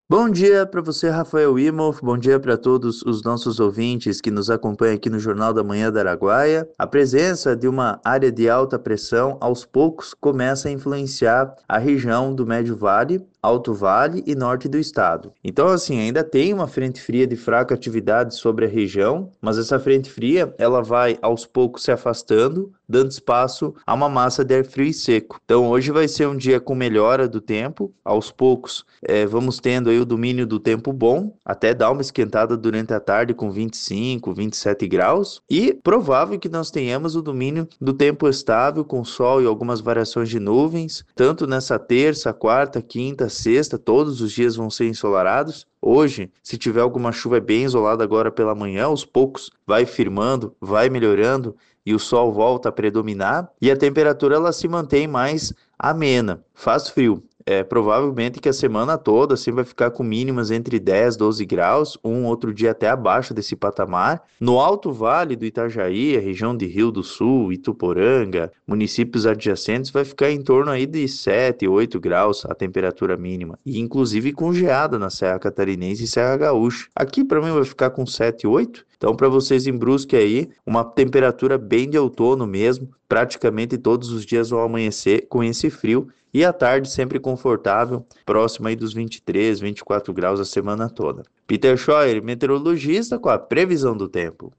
Bom dia para você, Rafael Imhoff. Bom dia para todos os nossos ouvintes que nos acompanham aqui no Jornal da Manhã da Araguaia. A presença de uma área de alta pressão, aos poucos, começa a influenciar a região do Médio Vale, Alto Vale e norte do estado. Então, assim, ainda tem uma frente fria de fraca atividade sobre a região, mas essa frente fria, ela vai aos poucos se afastando, dando espaço a uma massa de ar frio e seco. Então, hoje vai ser um dia com melhora do tempo, aos poucos vamos tendo aí o domínio do tempo bom, até dar uma esquentada durante a tarde com 25, 27 graus, e provável que nós tenhamos o domínio do tempo estável, com sol e algumas variações de nuvens, tanto nessa terça, quarta, quinta, sexta, todos os dias vão ser ensolarados. Hoje, se tiver alguma chuva é bem isolada agora pela manhã, aos poucos vai firmando, vai melhorando e o sol volta a predominar e a temperatura ela se mantém mais amena. Faz frio. Provavelmente que a semana toda assim vai ficar com mínimas entre 10 e 12 graus, um outro dia até abaixo desse patamar. No Alto Vale do Itajaí, a região de Rio do Sul, Ituporanga, municípios adjacentes, vai ficar em torno aí de 7, 8 graus a temperatura mínima. E inclusive com geada na Serra Catarinense e Serra Gaúcha. Aqui para mim vai ficar com 7, 8. Então, para vocês em Brusque aí, uma temperatura bem de outono mesmo. Praticamente todos os dias vão amanhecer com esse frio e à tarde sempre confortável, próximo aí dos 23, 24 graus a semana toda. Peter Scheuer, meteorologista, com a previsão do tempo.